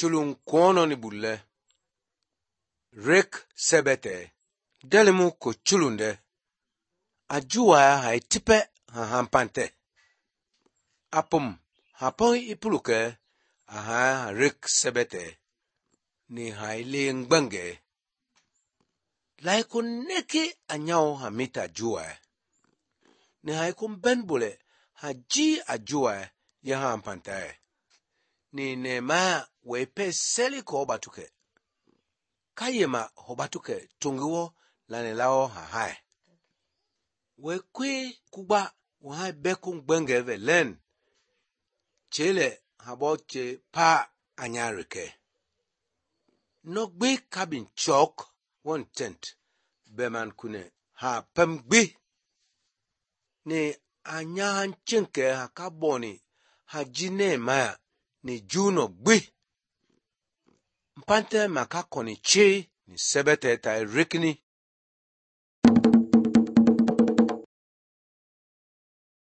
chulun kono ni bulle. Rek sebete. Delimu ko chulunde. Ajuwa hai tipe hampante. Apum hapon ipuluke aha rek sebete. Ni hai lingbange. Laikun neki anyao hamita juwa. Ni hai kumben bule haji ajuwa ya hampante. Ni nema wepe seli ko batuke. Kayema hobatuke tungiwo lanelao hahai. Wekwe kuba wahai bekung bengeve len. Chele haboche pa anyarike. Nogbe cabin chok 1 tent. Beman kune ha pemgbe. Ni anyahan chenke hakaboni hajine maya ni juno gbe. Mpante makakoni che ni sebete ta rikini.